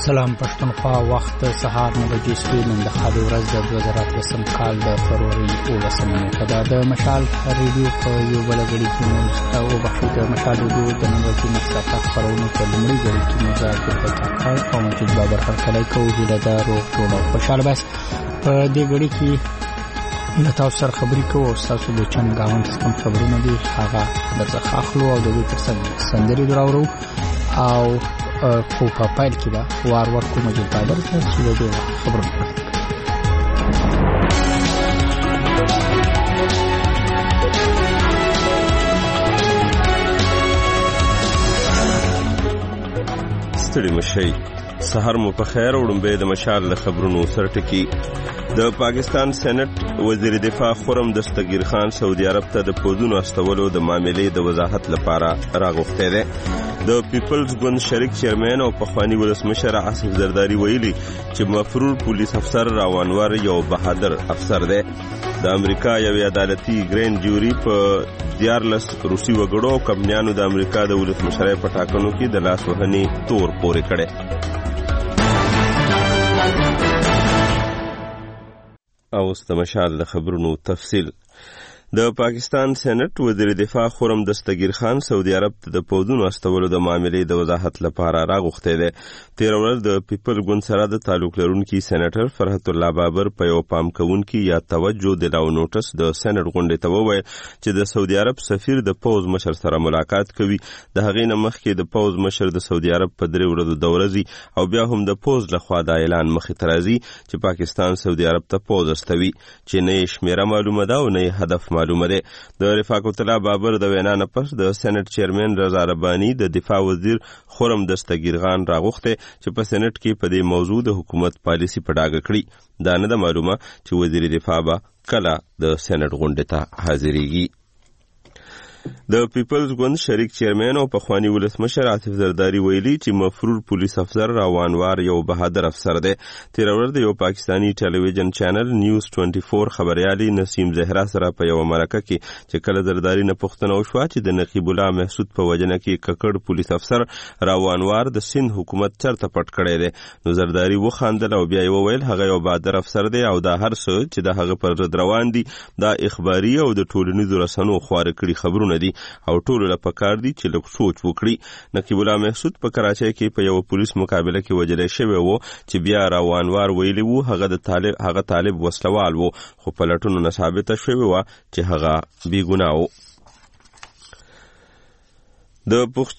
سلام پښتونخوا وخت سهار 9 بجې شوې نن د خالي ورځ د 2010 کال د فروری 18 نیټه ده. د مشال ریډیو په یو بل غړي کې موږ او بخښو د مشال ریډیو د نن ورځې مسافت خبرونه په لومړي غړي کې موږ د پټاکل او مجید بابر هرکلی کوو. هیله ده روغ جوړ او خوشاله بس. په دې غړي کې له تاسو سره خبرې کوو او تاسو د چن گاوند کوم خبرونه دي هغه درڅخه اخلو او د دې ترڅنګ سندري دراوړو او په پایل کې به وار کوم مجید بابر ته چې د خبرونه ستړي مشي. سحر مو په خیر وړم به د مشال خبرونو سرټکی. د پاکستان سېنات وزیر دفاع خرم دستگیر خان سعودي عرب ته د پوزونو استولو د معاملې د وضاحت لپاره راغوښته ده. د پیپلز ګوند شریک چیرمن او پخوانی ولسمشر آصف زرداری ویلي چې مفرور پولیس افسر راوانور یو بهادر افسر دی. د امریکا یو عدالتي ګرین جوري په 14 روسي وګړو او کمپنیانو د امریکا د ولسمشرۍ په ټاکنو کې د لاس وهنې تور پورې کړي. او استمشال د خبرونو تفصیل. د پاکستان سېنات وزیر دفاع خرم دستگیر خان سعودي عرب ته د پوزونو استولو د معاملې د وضاحت لپاره راغوښته ده. 13 ورځ د پیپل ګوند سره د تعلق لرونکي سېناتر فرحت الله بابر په یو پام کوونکی یا توجه دلاو نوټس د سېنات غونډې ته وویل چې د سعودي عرب سفیر د پوز مشر سره ملاقات کوي. د هغې نه مخکې د پوز مشر د سعودي عرب په 3 ورځو دورځي او بیا هم د پوز لخوا د اعلان مخې ته راځي چې پاکستان سعودي عرب ته پوز استوي چې نه شمیره معلومه ده او نه هدف معلومه ده. د رفاقت الله بابر د وینا نه پس د سېنات چیرمن رضا ربانی د دفاع وزیر خرم دستگیر خان راغوښته چې په سېنات کې په دې موضوع د حکومت پالیسی په ډاګه کړي. دا نه ده معلومه چې وزیر دفاع به کله د سېنات غونډې ته حاضرېږي. د پیپلز ګوند شریک چیرمن او پخوانی ولسمشر آصف زرداری ویلي چې مفرور پولیس افسر راوانوار یو بهادر افسر دی. 13 ورځ د یو پاکستانی ټلویزیون چینل نیوز 24 خبريالي نسیم زهرا سره په یو مرکه کې چې کله زرداری نه پوښتنه وشوه چې د نقیب الله محسود په وجنه کې ککړ پولیس افسر راوانوار د سند حکومت چرته پټ کړی دی نو زرداری وخندل او بیا یې وویل هغه یو بهادر افسر دی او دا هر څه چې د هغه پر ضد روان دي دا اخباري او د ټولنیزو رسنیو خواره کړي خبرونه دي او ټول له پکار دي چې لږ سوچ وکړي. نقیب الله محسود په کراچۍ کې په یو پولیس مقابله کې وژل شوی و چې بیا راوانوار ویلی وو هغه طالب وسلوال وو خو په لټونو نه ثابته شوی و چې هغه بې ګناه و. د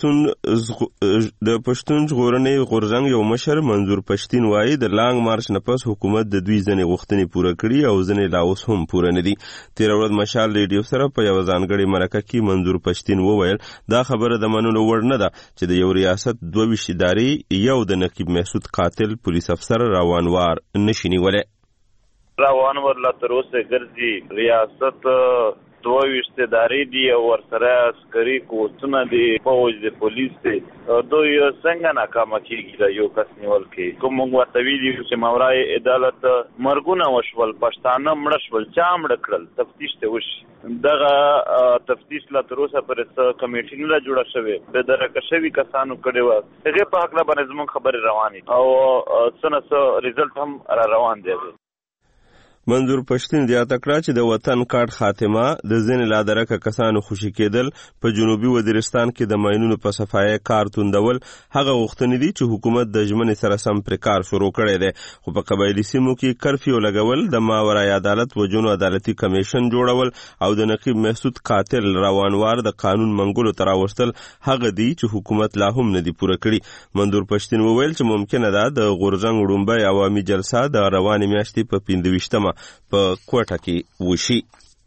پښتون ژغورنې غورځنګ یو مشر منظور پښتين وایي د لانګ مارچ نه پس حکومت د دوی ځنې غوښتنې پوره کړي او ځنې لا اوس هم پوره نه دي. 13 ورځ مشال ریډیو سره په یو ځانګړي مرکه کې منظور پښتين وویل دا خبره د منلو وړ نه ده چې د یو ریاست 22 ادارې یو د نقیب محسود قاتل پولیس افسر راوانوار نشي نیولای. راوانور لا تر اوسه ګرځي ریاست 22 ادارې دي او ورسره عسکري کوټونه دي فوج دي پولیس دي دوی څنګه ناکامه کیږي دا یو کس نیول کې کوم ورته ویلي چې مورای عدالت مرګونه وشول پښتانه مړ شول چا مړ کړل تفتیش ته وشي دغه تفتیش لا تر اوسه پر کمیټې نه جوړه شوې به درکه شوی کسانو کړي و هغه په حق لا باندې زموږ خبري رواني او څنګه ریزلټ هم را روان دي. منظور پښتين د اتکړه چې د وطن کارت خاتمه د ځین لادرکه کسانو خوشی کېدل په جنوبي وزیرستان کې د ماینونو په صفایي کار توندول هغه غوښتنې دي چې حکومت د ژمنې سره سم پر کار شروع کړی دی خو په قبایلی سیمو کې کرفیو لګول د ماورای عدالت وجونو عدالتي کمیشن جوړول او د نقیب محسود قاتل روانوار د قانون منګولو تر راوستل هغه دي چې حکومت لا هم نه دی پوره کړی. منظور پښتين وویل چې ممکنه ده د غورځنګ وړومبی عوامي جلسه د روانې میاشتې په 15 په کوټه کې وشي.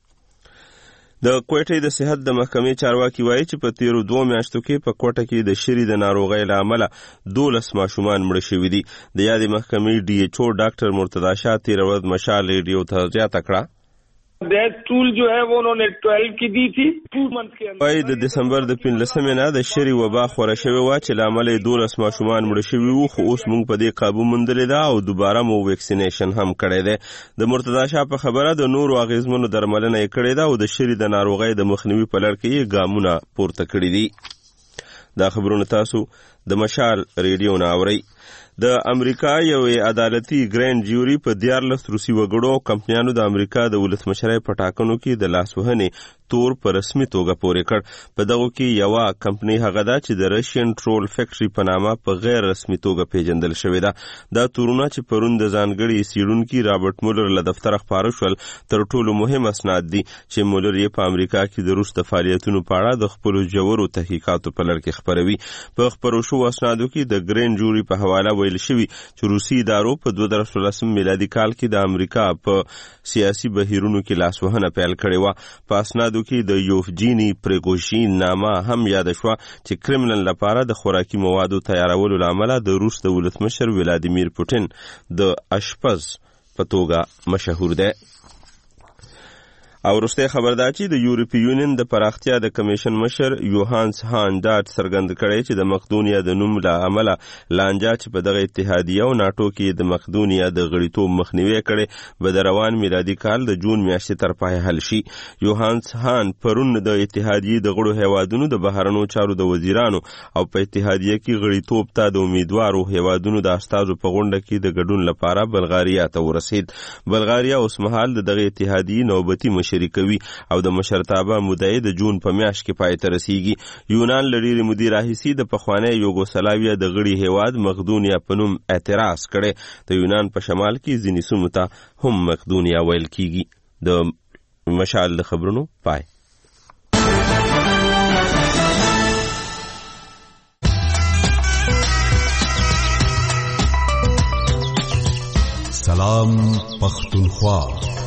د کوټې د صحت د محکمې چارواکي وایي چې په 13 میاشتو کې په کوټه کې د شری د ناروغۍ له امله 12 ماشومان مړ شوي دي. د یادې محکمې ډي ایچ او ډاکټر مرتضی شاه 13 ورځ مشال ریډیو ته زیاته کړه death tool जो है वो उन्होंने 12 की दी थी 2 मंथ के अंदर. وای د دسمبر د 15 نه د شری وبا خوره شوی و چې لامل 12 ماشومان مړ شوي وو خو اوس موږ په دې قابو مندلې ده او دوباره مو ویکسینیشن هم کړی دی. د مرتضی شاه په خبره د نورو اغیزمنو درملنه یې کړې ده او د شری د ناروغۍ د مخنیوي په لړ کې ګامونه پورته کړی دي. دا خبرونه تاسو د مشال ریډیو ناوري. د امریکا یو عدالتي ګرینډ جیوري په 14 روسي وګړو او کمپنیانو د امریکا د ولسمشرۍ په ټاکنو کې د لاسوهنې تور په رسمي توګه پورې کړ. په دغه کې یو کمپنی هغه ده چې د رشین ټرول فیکټري په نامه په غیر رسمي توګه پیژندل شوې ده. دا تورونه چې پرون د ځانګړي څېړونکي رابرټ مولر له دفتره خپاره شول تر ټولو مهم اسناد دي چې مولر یې په امریکا کې د روس د فعالیتونو په اړه د خپلو ژورو تحقیقاتو په لړ کې خپروي. په خپرو شوو اسنادو کې د ګرینډ جیوري په حواله ویل شوي چې روسي ادارو په 2013 میلادي کال کې د امریکا په سیاسي بهیرونو کې لاسوهنه پیل کړې وه. په اسنادو کې د یوفجینی پریګوژین نامه هم یاد شوه چې کرملن لپاره د خوراکي موادو تیارولو لامل د روس د ولسمشر ولادیمیر پوتین د اشپز په توګه مشهور دی. او وروستی خبر دا چې د یورپی یونین د پراختیا د کمیشن مشر یوهانس هان ډاټ څرګند کړی چې د مقدونیا د نوم له امله لانجه چې په دغه اتحادیه او ناټو کې د مقدونیا د غړیتوب مخنیوی کړي به د روان میلادي کال د جون میاشتې تر پای حل شي. یوهانس هان پرون د اتحادیې د غړو هیوادونو د بهرنیو چارو د وزیرانو او په اتحادیه کې غړیتوب ته د امیدوارو هیوادونو د استازو په غونډه کې د ګډون لپاره بلغاریا ته ورسید. بلغاریا اوسمهال دغه اتحادیې نوبتي شریکوي او د مشرتابه مدعی د جون په میاشت کې پای ته رسیږي. یونان لړیری مدیر راهیسي د پخوانی یوګوسلاویا د غړي هیواد مقدونیا په نوم اعتراض کړي. د یونان په شمال کې ځینې سیمو ته هم مقدونیا ویل کیږي. د مشال د خبرونو پای. سلام پختونخوا.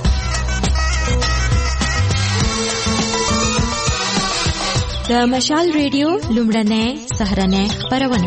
د مشال ریډیو لومړنۍ سهارنۍ خپرونه.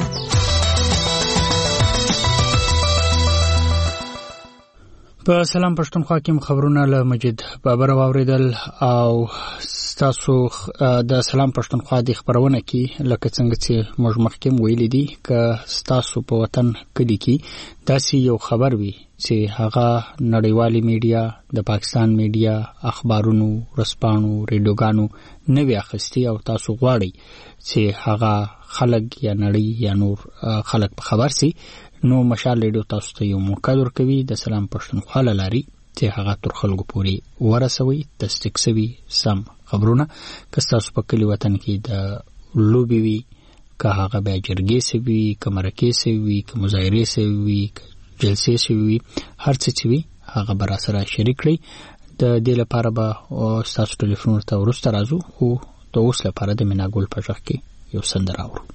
په سلام پښتونخوا کې خبرونه له مجید بابر واوریدل او تاسو د سلام پښتونخوا د خبرونه کې لکه څنګه چې موږ مخکې ویلي دي ک تاسو په وطن کې کې داسې یو خبر وي چې هغه نړیوالي میډیا د پاکستان میډیا اخبارونو رسپانو ریډیوګانو نوی اخستی او تاسو غواړئ چې هغه خلک یا نړۍ یا نور خلک په خبر سي نو مشال ریډیو تاسو ته یو موقع ورکوي د سلام پښتونخوا لاري چې هغه تر خلکو پورې ورسوي تصدیق سوي سم خبرونه که تاسو په کلی وطن کې د لوبي وي که هغه به جرګې سوي که مرکې سوي که مظاهرې سوي که جلسې سوي هر څه چې وي هغه به راسره شریک کړئ. د دې لپاره به تاسو ټلیفون ته وروسته راځو او د اوس لپاره د میناګل په ژغ کې یو سندره اورو.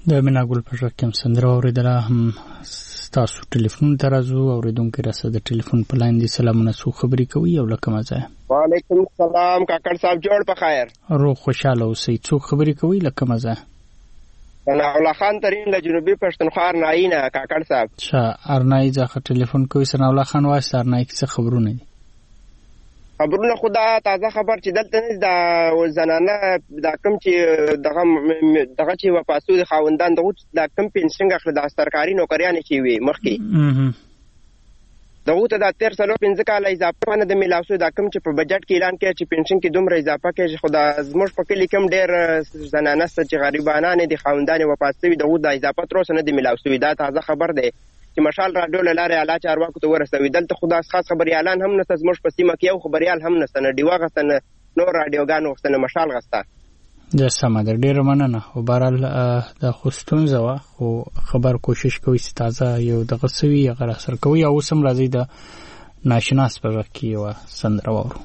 د مینا ګل په ژوند کې هم سندره اورېدله. هم ستاسو ټلیفون ته راځو. اورېدونکي راسه د ټلیفون په لاین دي. سلامونه، څوک خبرې کوي او له کومه ځایه؟ وعلیکم السلام کاکړ صاحب، جوړ په خیر؟ روغ خوشحاله اوسئ. څوک خبرې کوي له کومه ځایه؟ ثناء الله خان ترین له جنوبي پښتونخوا ارنایي نه کاکړ صاحب. ارنایي څخه ټلیفون کوي. ثناء الله خان وایي ارنایي کې څه خبرونه دي؟ خبرونه خدا تازه خبر چې دلته نه د زنانه دا کم چې دغه چې وپاسو د خاوندان دغه کم پنشن اخلي د سرکاري نوکریانې چې وي مخکې دغه ته د 13 کال اضافه نه د ملاسو دا کم چې په بجټ کې اعلان کړي چې پنشن کې دومره اضافه کوي. خدا زموږ په کلی کم ډېر زنانه چې غریبانه دي خاوندان وپاسوي دغه د اضافه تر اوسه نه د ملاسو. دا تازه خبر دی چې مشال راډیو له لارې اعلی چارواکو ته ورسوي. دلته خدا خاص خبري اعلان هم نشته. زموږ په سیمه کې یو خبريال هم نشته، نه ډیوا غسته، نه نور راډیوګانو غسته، نه مشال غسته. د سمه ده، ډېره مننه. خو بهرحال د خو ستونزه وه، خو خبر کوشش کوي چې تازه یو دغه سوي هغه راسره کوي. او اوس هم راځي د ناشناس په غږ کې یوه سندره واورو.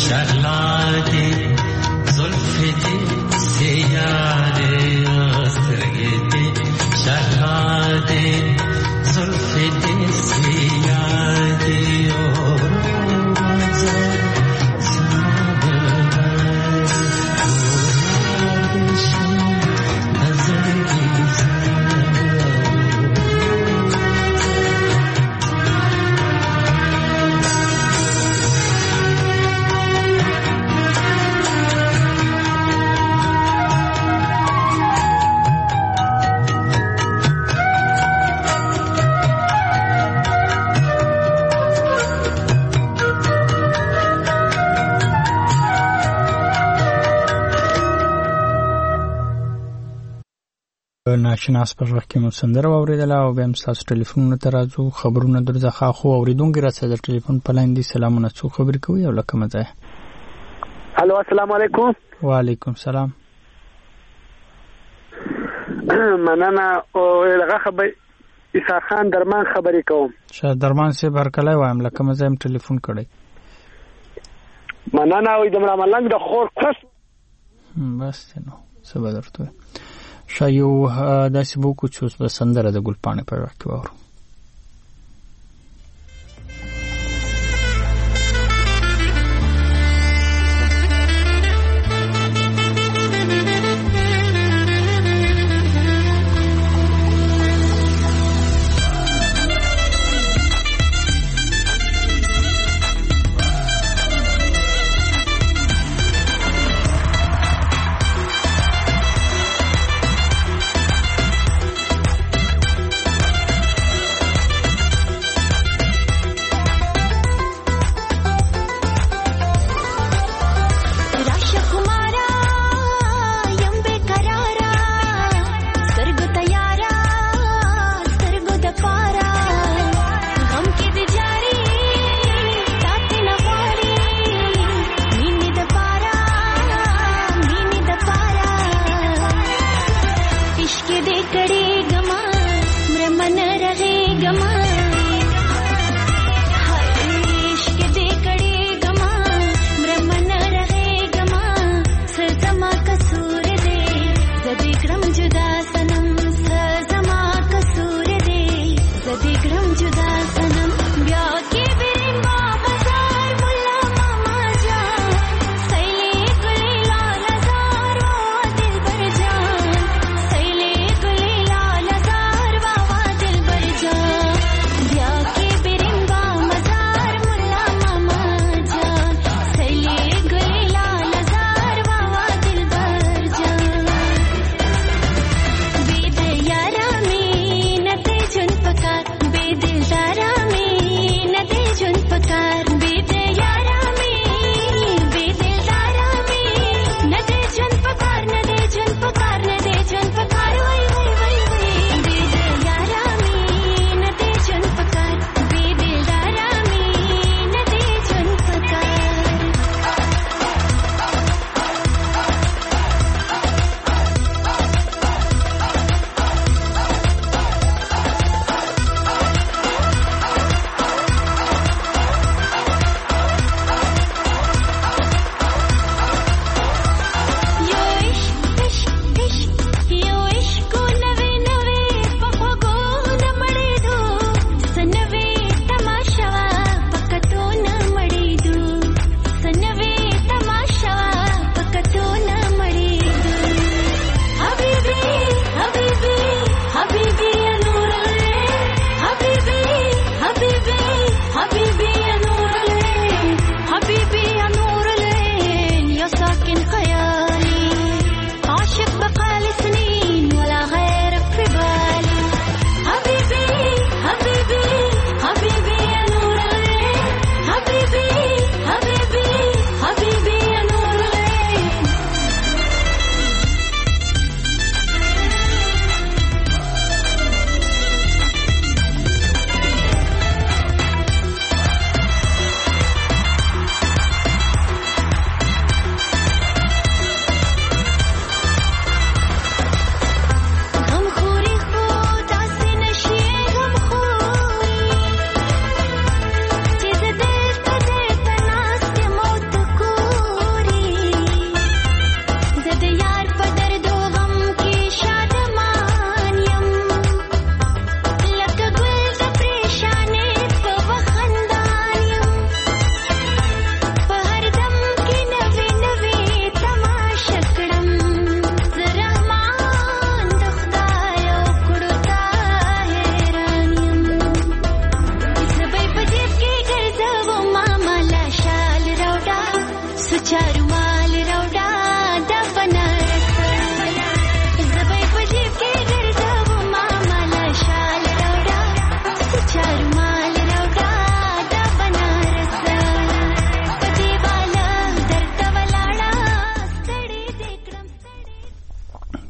ناشناس پر وخت کې مو سندره واوریدله او بیا هم ستاسو ټلیفونونه ته راځو خبرونه درڅخه خو اورېدونکي راڅخه د ټلیفون په لاین دي سلامونه څو خبرې کوي او له کومه ځایه الو السلام علیکم وعلیکم سلام مننه او هغه خبر عیسی خان درمان خبرې کوم شاه درمان صاحب هرکلی وایم له کومه ځای ټلیفون کړی مننه او د ملنګ د خور کس بس نو څه به درته شایو داسې بوکو چې اوس به سندره د ګلپاڼې په وخت کې واورو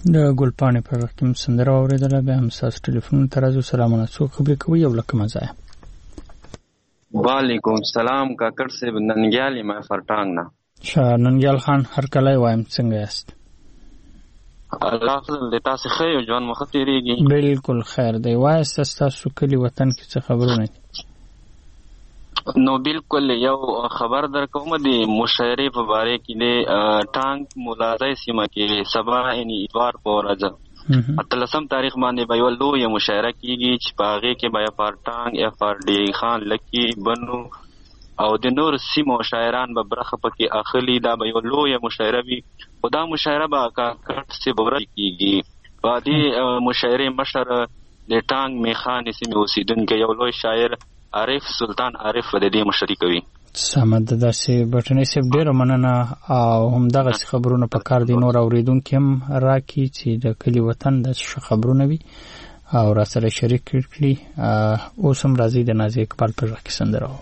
د ګلپاڼې په وخت کې سندره اوریدله به هم تاسو ټلیفون ترازو سلامونه څو خبرې کوي یو لکه مزه وعلیکم السلام کاکړ صاحب ننګیال ما فرټانګ نه شاه ننګیال خان هر کله وایم څنګه یاست الله فضل د تاسو خیر ژوند مخ تیریږي بالکل خیر دی وایست تاسو کلی وطن کې څه خبرونه نو بالکل یو خبر در کوم دی مشاعره په باره کې د ټانک ملازای سیمه کې سبا یعنی اتوار په ورځ اتلسم تاریخ باندې به یو لوی مشاعره کیږي چې په هغه کې به پر ټانک اف ار ډی خان لکی بنو او د نور سیمو شاعران به برخه پکې اخلي دا به یو لوی مشاعره وي خدا مشاعره به کاکړ سے بوره کیږي په دې مشاعره مشر د ټانک میخان سیمه اوسیدونکو یو لوی شاعر عارف سلطان عارف د دې مشري کوي سمد داسې بټنې سیب ډیره مننه او هم دغه خبرونه په کار دي نور اوریدونکو هم راکې چې د کلی وطن د خبرونه وي او را سره شریک کړي اوس هم راځي د نازي اقبال پر راکې سندره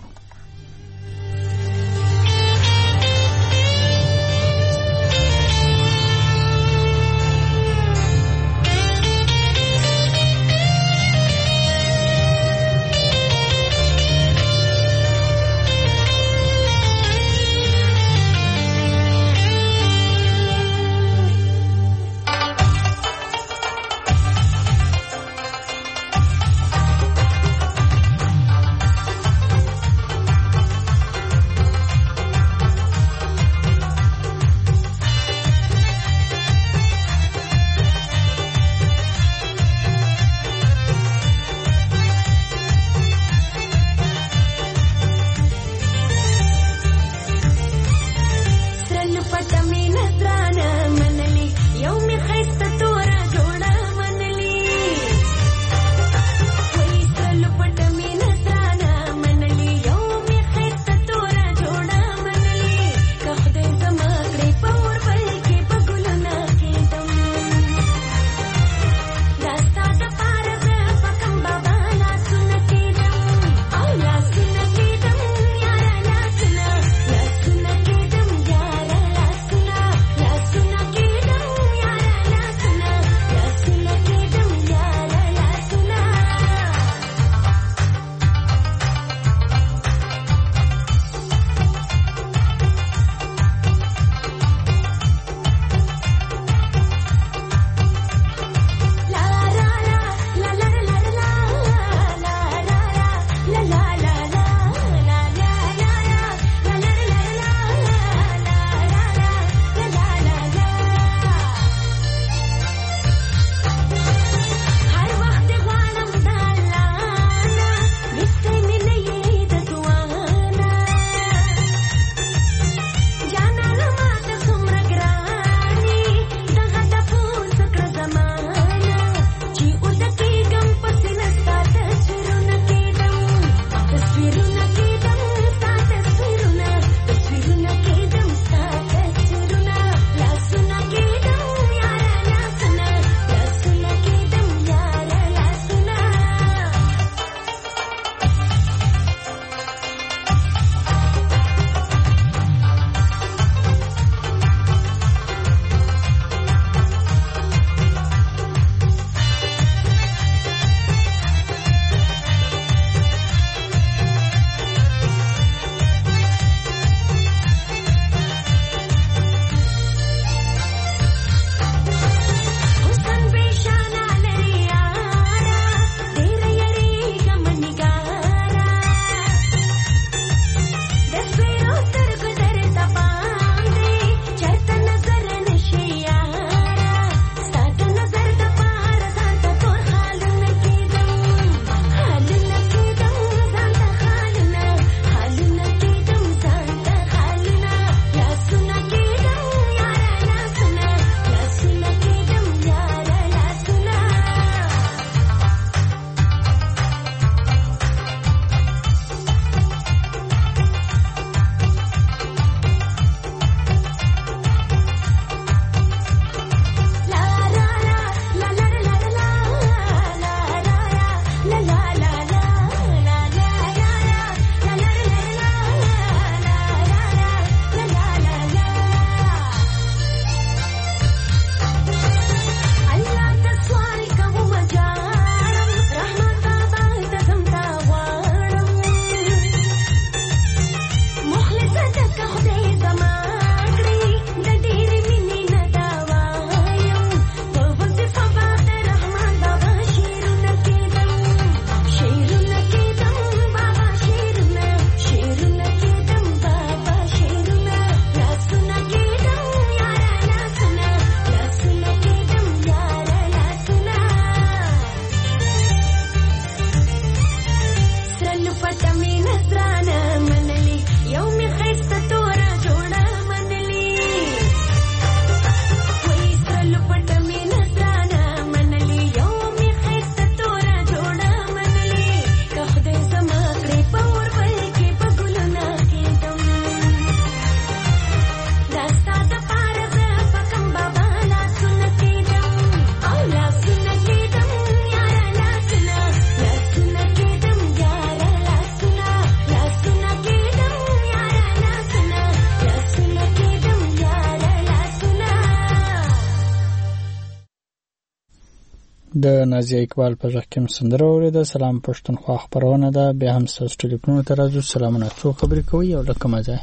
د نازیه اقبال په ژغ کې سندره واورېده. سلام پښتونخوا خپرونه ده. بیا هم ستاسو ټلیفونونو ته راځو. سلامونه، څوک خبرې کوي او له کومه ځای؟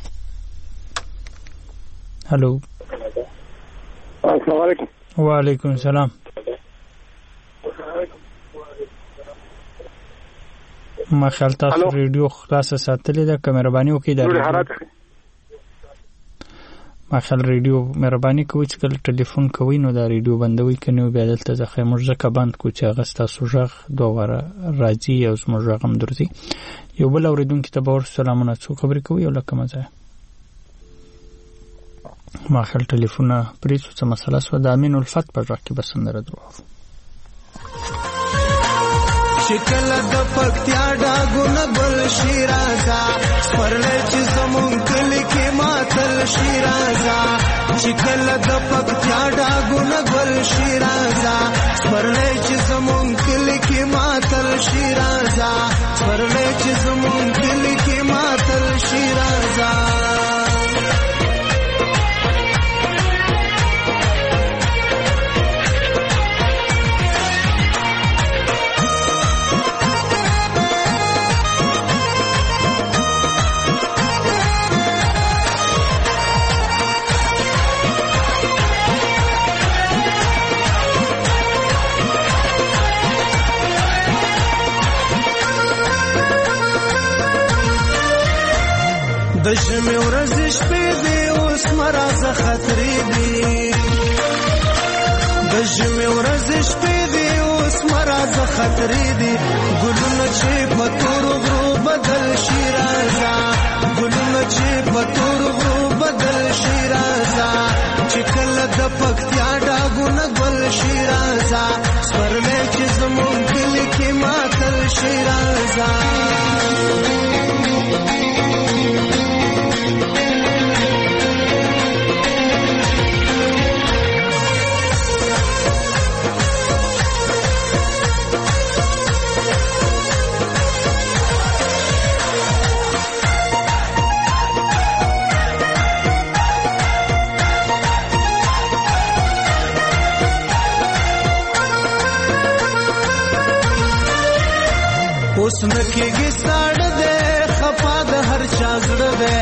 هلو، السلام علیکم. وعلیکم السلام. ما خیال تاسو ریډیو خلاصه ساتلې ده، که مهرباني وکړئ د ما خیال ریډیو مهرباني کوئ چې کله ټلیفون کوئ نو دا ریډیو بندوئ، که نه بیا دلته ځکه موږ ځکه بند کړو چې هغه ستاسو غږ دوه واره راځي او زموږ غږ هم درځي. یو بل اورېدونکي ته به ورسو. سلامونه، څوک خبرې کوي او له کومه ځایه؟ ما خیال ټلیفونه پرېښو، څه مسله شوه. د امین الفت په غږ کې به سندره درواغو. شکل د پکتیا ډاګونه ګل شیرازا سپرلې چې زمون کلی کې ماتل شیرازا. شکل د پکتیا ډاګونه ګل شیرازا سپرلې چې زمون کلی کې ماتل شیرازا. سپرلې چې زمون کلی کې ماتل شیرازا. د ژمي ورځې شپې دي اوس مرازه خطرې دي. د ژمي ورځې شپې دي اوس مرازه خطرې دي. ګلونه چې په تورو غرو بدل شي رازه. ګلونه چې په تورو غرو بدل شي رازه. چې کله د پکتیا ډاګونه ګل شي رازه. سپرلې چې زمون کلي کې ماتل شي رازه. اوس نکېږي ساړه دی خفا د هر چا زړه دی.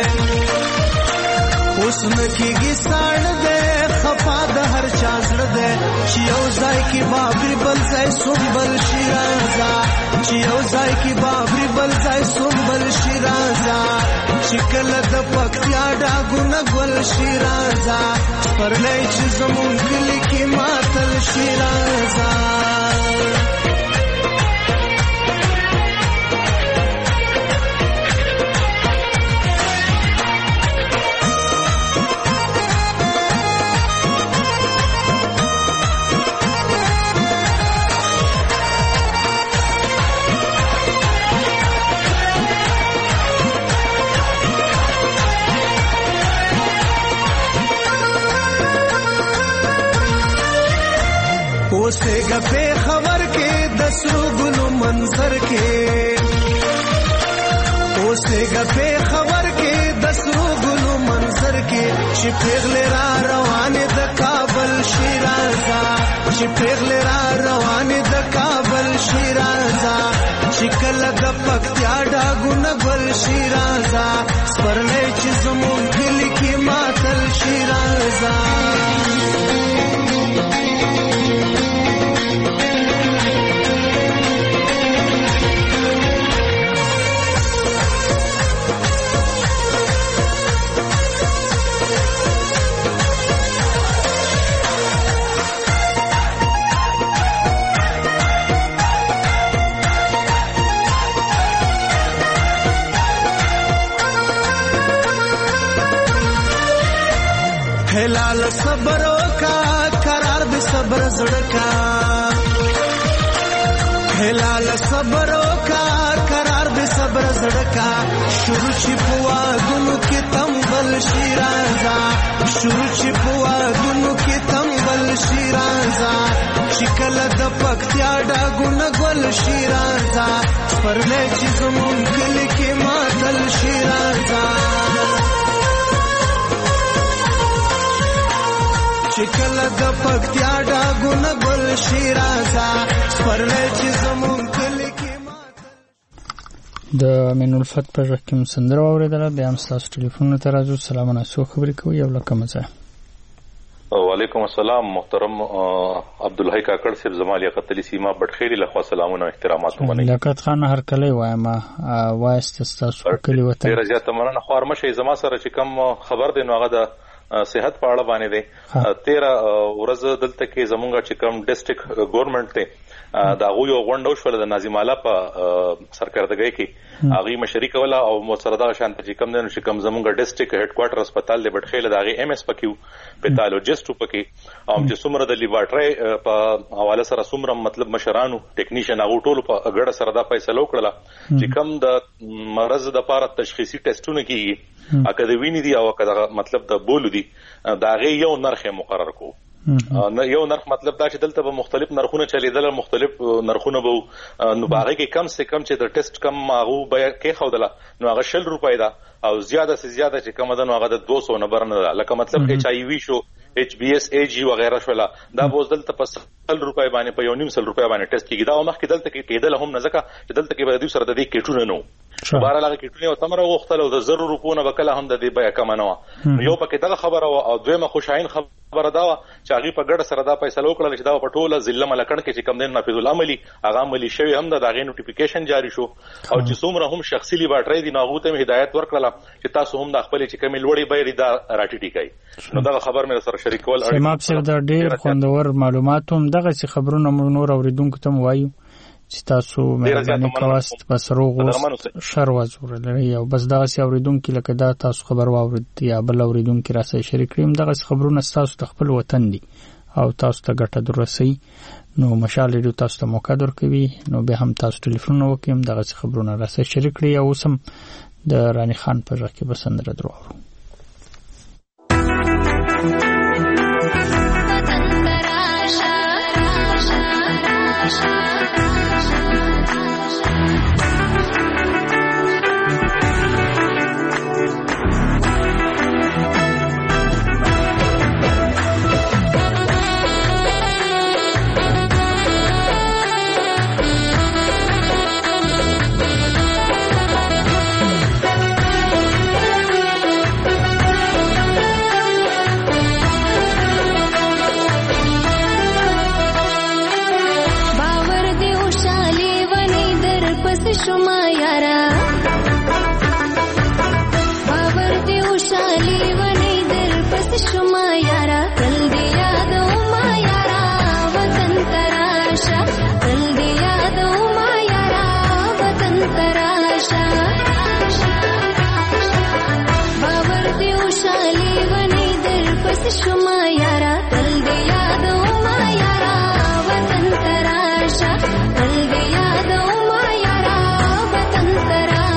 اوس نکېږي ساړه دی خفا د هر چا زړه دی. چې یو ځای کې بابري بل ځای سنبل شي رازه. چې یو ځای کې بابري بل ځای سنبل شي رازه. چې کله د پکتیا ډاګونه ګل شي رازه. سپرلی چې زمون کلي کې ماتل شي رازه. اوسېږه په خبر کې د سرو ګلو منظر کې. اوسېږه په خبر کې د سرو ګلو منظر کې. چې پیغلې را روانې د کابل شیرازه. چې پیغلې را روانې د کابل شیرازه. چې کله د پکتیا ډاګونه ګل شیرازه. سپرلی چې زمون کلي کې ماتل شیرازه. هلال صبرو کا قرار دې صبر زړه کا. هلال صبرو کا قرار دې صبر زړه کا. شروع چې پوا دونو کې تمبل شیرازه. شروع چې پوا دونو کې تمبل شیرازه. چې کله د پکتیا ډاګونه ګل شیرازه. سپرلی چې زمون کلي کې ماتل شیرازه. چې کله د پکتیا ډاګونه ګل شیرازا سپرلې چې زمون کلی کې د امین الفت په رقم سندره اوریدله. بیا هم تاسو ټلیفون ته راځو. سلامونه، څوک خبرې کوي او لکه مزه؟ وعلیکم السلام محترم عبدالحی کاکړ صاحب، زما لیاقت علي سیما بټخیری لخوا سلامونه او احترامات ومنئ. لیاقت خان هر کله وایم وایست تاسو کلی وته ډیر زیات مننه. خو ارمشه زما سره چې کوم خبر دی نو هغه د صحت په اړه باندې دی. 13 ورځ دلته کې زمونږ چې کوم ډیسټریکټ ګورنمنت ته دا غوي غونډه وشول د ناظم اعلی په سرکردګۍ کې هغه مشري کوله او مصردا شانت چې کوم دنه چې کوم زمونږ ډیسټریکټ هډ کوارټر هسپتال له بټخیله د هغه ام اس پکیو پیتالوجیست پکې او چې څومره د لیبارټری په حواله سره څومره مطلب مشرانو ټیکنیشن هغه ټول په غړ سره دا فیصله وکړه چې کوم د مرز د لپاره تشخیصي ټیسټونه کیږي اګه د ویني دی او اګه مطلب د بولو دی دا هغه یو نرخ مقرر کو. یو نرخ مطلب دا چې دلته به مختلف نرخونه چلیدل، مختلف نرخونه به نو باغې کې کم سے کم چې د ټیسټ کم هغه به کې خودله نو هغه 60 روپۍ دا او زیاده سے زیاده چې کوم ده نو هغه د 200 نه برنه لکه مطلب ایچ آی وی شو ایچ بی اس ای جی وغیرہ شولا دا به دلته په 100 روپۍ باندې په 1.5 روپۍ باندې ټیسټ کیږي. دا مخکې دلته کې کېدل هم نه ځکه چې دلته کې به د سره د دې کېټونه نو بار لغه کېټونه او تمره وختل او د 0 روپو نه وکړه هم د دې بیا کم نه و. یو پکې دغه خبره او دویمه خوشاین خبره دا چې هغه په ګډ سره دا فیصله وکړه چې دا په ټوله ضلع ملکړ کې چې کم دین نافذ العملی هغه عملی شوی هم د هغه نوټیفیکیشن جاری شو او چې څومره هم شخصي لیبارټری دی ناغو ته هدایت ورکړه چې تاسو هم د خپل چې کمی لوړی بیرې دا راټیټی کوي. نو دا خبر مې سره شریکول اړ ما په د ډیر خوندور معلوماتوم دغه څه خبرونه موږ نور اوریدونکو ته وایو چې تاسو مهرباني کواست بس روغ شر وزور لري او بس دا څه اوریدونکو لکه دا تاسو خبر واورید یا بل اوریدونکو راځي شریک کړم دغه خبرونه تاسو د خپل وطن دي او تاسو ته ګټه درسي نو مشال ریډیو تاسو ته موقع درکوي نو به هم تاسو ټلیفون وکړم دغه خبرونه راځي شریک کړئ او سم د رانی خان پر راکې بسندره درو. Tara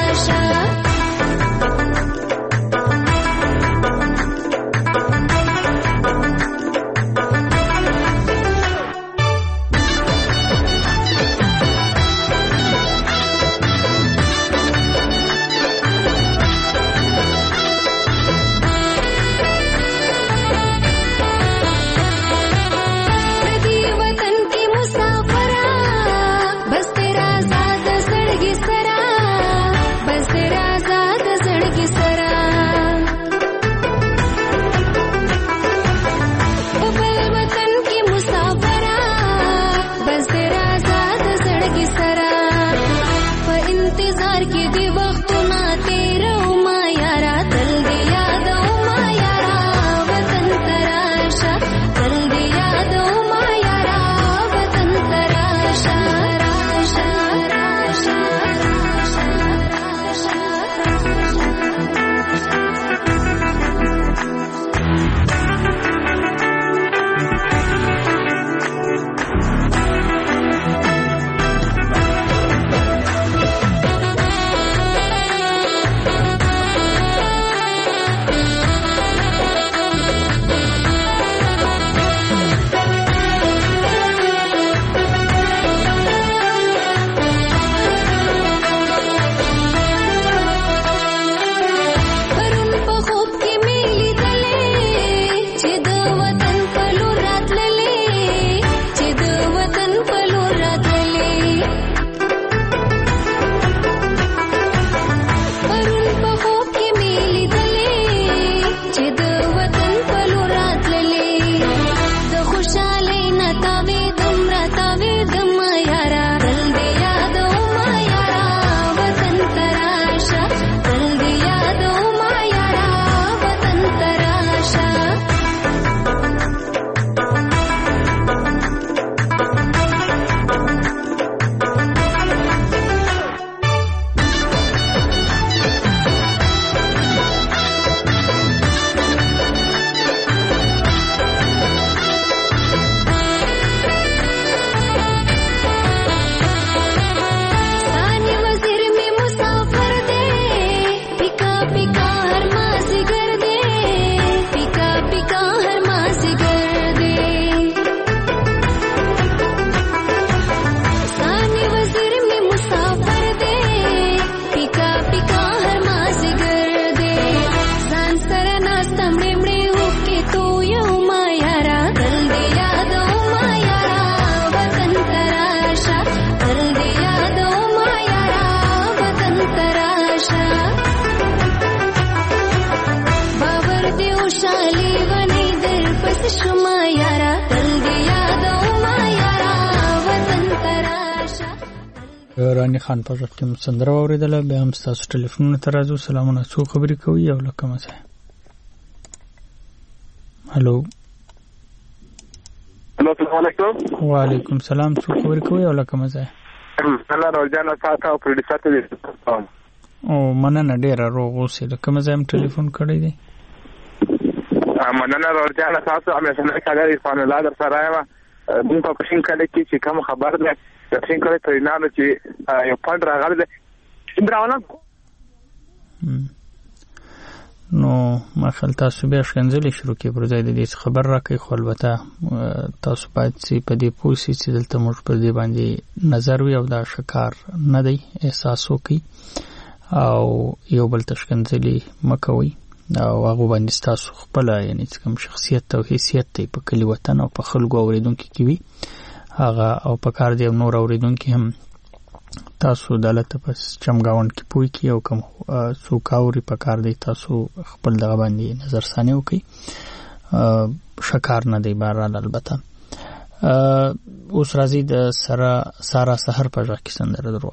رانی خان په ځکه کوم سندره اوریدله به هم تاسو ټلیفون ته راځو سلامونه څو خبرې کوي او لکه مزه هالو السلام علیکم وعلیکم سلام څو خبرې کوي او لکه مزه الله روزانه ساته او پروډوسر ته او مننه ډیر روغ اوسې لکه مزه هم ټلیفون کړی دی مننه روزانه ساته همیشه نه کاږي فن الله در سره ما موږ په پښین کله کې چې کوم خبر ده پښین کله ته نه چې یو پاند راغلی ده درونه نو ما خل تاسو به شکنځلې شروع کې پر ځای د دې خبر راکې خو البته تاسو باید چې په دې پوسی چې دلته موږ پر دې باندې نظر وي او دا شکار نه دی احساس وکي او یو بل تشکنځلې مکوي او هغه باندې تاسو خپل یعنی کوم شخصیت او حیثیت ته په کلی وطن او په خلکو اوریدونکو کې وي هغه او په کار دی نور اوریدونکو هم تاسو دلته پس چمګاون کې پوي کې او کوم څوکاوري په کار دی تاسو خپل دغه باندې نظر ثاني وکي شکار نه دی بهرحال البته اوس راځي د سارا سحر په ځکه سندره درو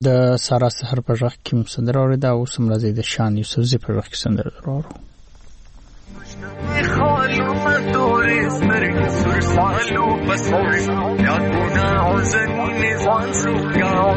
د سارا سحر په ژغ کې مسندر اورېده او اوس هم راځي د شان یوسفزي په ژغ کې سندر درورو خالو دورې سترګې سر سالو پسر یادونه عزنې ځان سوګاو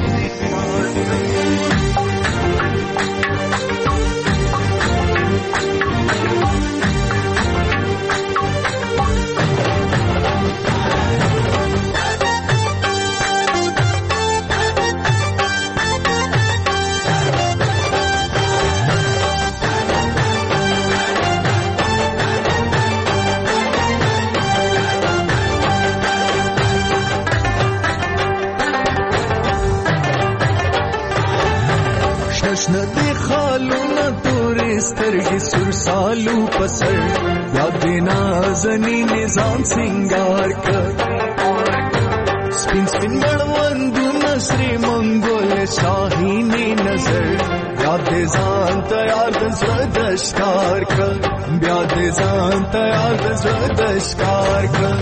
ندی خالونه تورې سترګې سر سالو پسر یاد نازنی نظام سنگار کړ سپین سپین مړوندو نسری منګول شاهینی نظر یاد ځان تیار د زړه د ښکار کړ بیا دې ځان تیار د زړه د ښکار کړ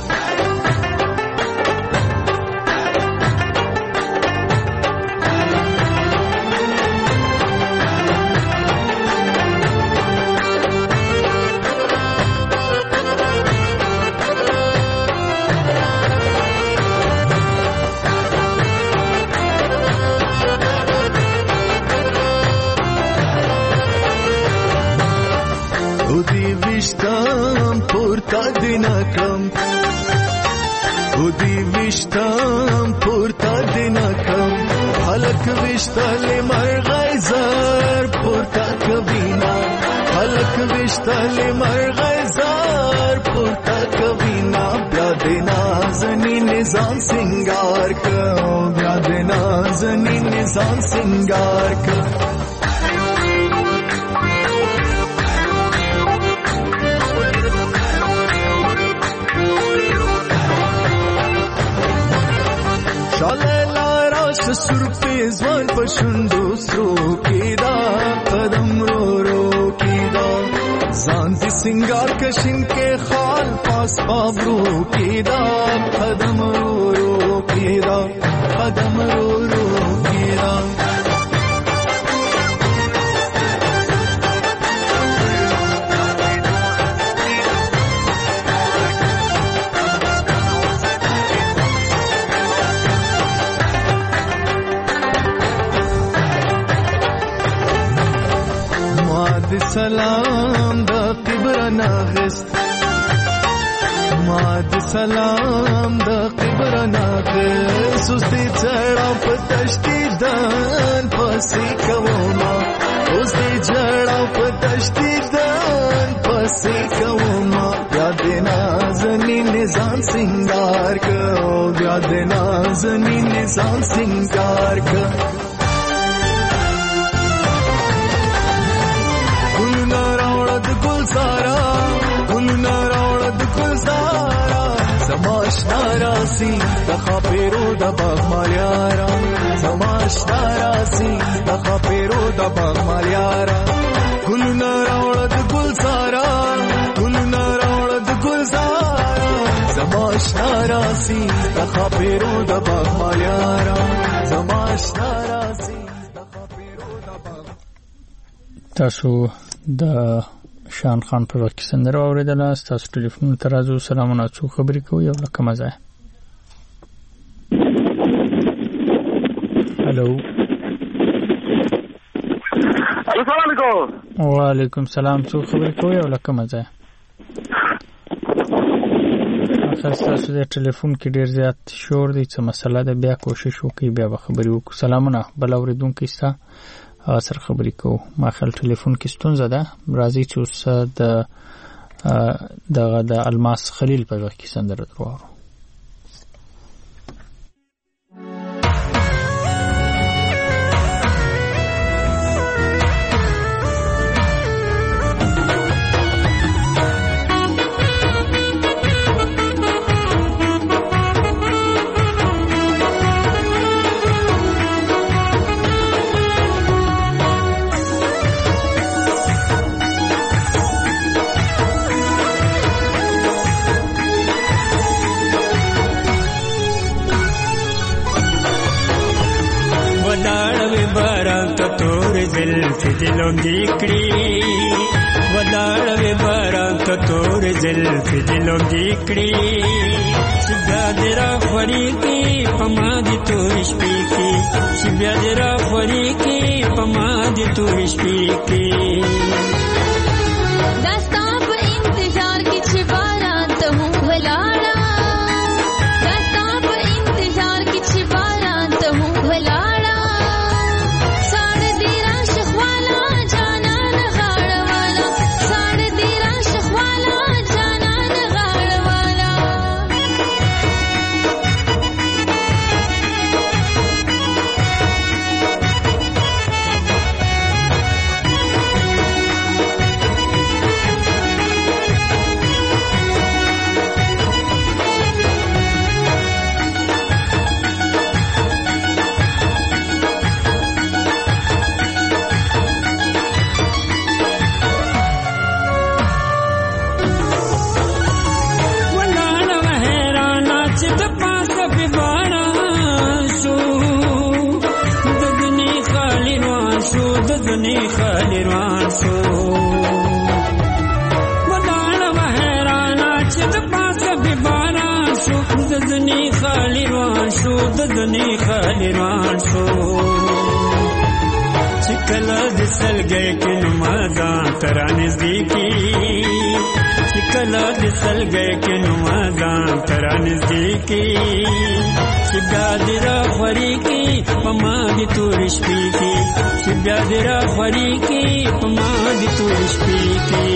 وشتم پورتا دینکم خلق وشتل مرغای زر پورتا کبینا خلق وشتل مرغای زر پورتا کبینا بیا دینا زنی نظام سنگار کو بیا دینا زنی نظام سنگار کو سرپیزوان پشندو سرو کیدا قدم رو رو کیدا زانتی سنگار کشن کے خال پاس پابرو کیدا قدم رو رو کیدا قدم رو رو کیدا سلام دا قبر ناغست ماد سلام دا قبر ناغست سستی چڑا پتشتی دان پسی کوما سستی چڑا پتشتی دان پسی کوما یاد نازنی نظام سنگار کو یاد نازنی نظام سنگار کو ناراسی دخا پیرو دباغ مالیارا زماش ناراسی دخا پیرو دباغ مالیارا گل ناراولد گل سارا گل ناراولد گل سارا زماش ناراسی دخا پیرو دباغ مالیارا زماش ناراسی دخا پیرو دباغ تاسو د شان خان پر وخت سندره اوریدله تاسو ټلیفون ته راځو سلامونه څو خبرې کوي او لکه مزه هلو السلام علیکم وعلیکم السلام څو خبرې کوي او لکه مزه تاسو د ټلیفون کې ډیر زیات شور دی څه مسله ده بیا کوشش وکړئ بیا به خبرې وکړو سلامونه بل اوریدونکي ستا سره خبرې کوو ما خپل ټلیفون کې ستونزه ده راځي چې اوس د الماس خلیل په وخت کې سندره درواړو زلفې دې لوندې کړې ولاړه وې باران ته تورې زلفې دې لوندې کړې چې بیا دې راخورې کې په ما دې تورې شپې کې چې بیا دې راخورې کې په ما دې تورې شپې کې دا ستا په انتظار کې چې باران ته هم ولاړه دا ستا په انتظار کې چې باران ته هم ولاړه ساړه دې راشخ والا جانان غاړه والا ساړه دې راشخ والا جانان غاړه والا خالی روان شو ولاړه وه حیرانه چې د پاسه بېباران شو د دنې خالی روان شو د دنې خالی روان شو چې کله د سلګۍ کې نو ما ځان ته رانږدې کي چې کله د سلګۍ کې نو ما ځان ته رانږدې کي چې بیا دې راخورې کې په ما دې تورې شپې کې چې بیا دې راخورې کې په ما دې تورې شپې کې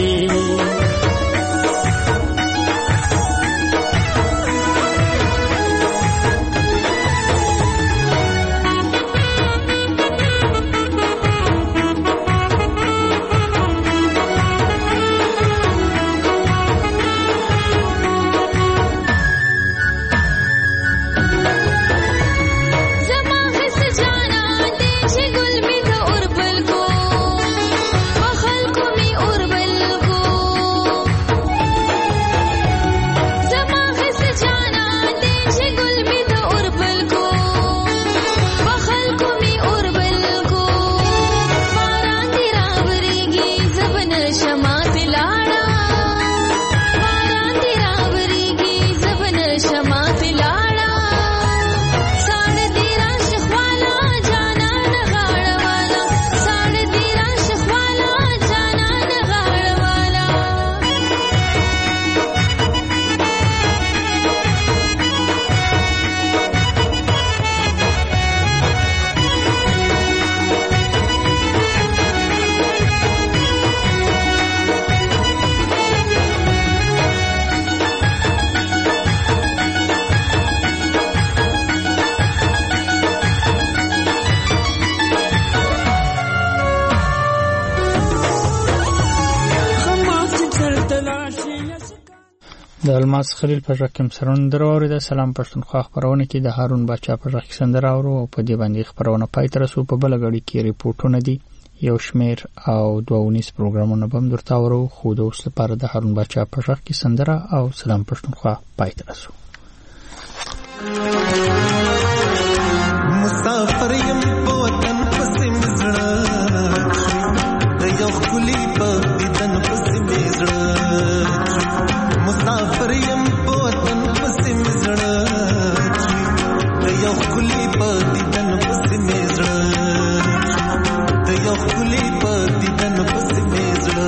د الماس خلیل په ژغ کې سرندره اورېده. سلام پښتونخوا خپرونه کې د هارون باچا په ژغ کې سندره اورو او په دې باندې خپرونه پای ته رسو. په بله غړي کې ریپورټونه دي، یو شمیر او 2 پروګرامونه به هم درته اورو، خو د اوس لپاره د هارون باچا په ژغ کې سندره او سلام پښتونخوا پای ته رسو. مسافر یم په وطن پسې مزړه د یو خلی په دیدن پسې مزړه مسافر یم په وطن پسې مزړه د یو خلی په دیدن پسې مزړه د یو خلی په دیدن پسې مزړه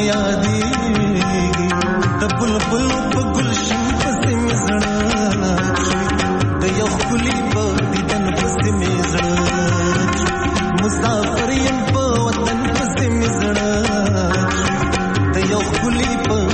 یادېږي د بلبل په ګلشن پسې مې زړه د یو ښکلي په دیدن پسې مې زړه مسافر یم په وطن پسې مې زړه د یو ښکلي په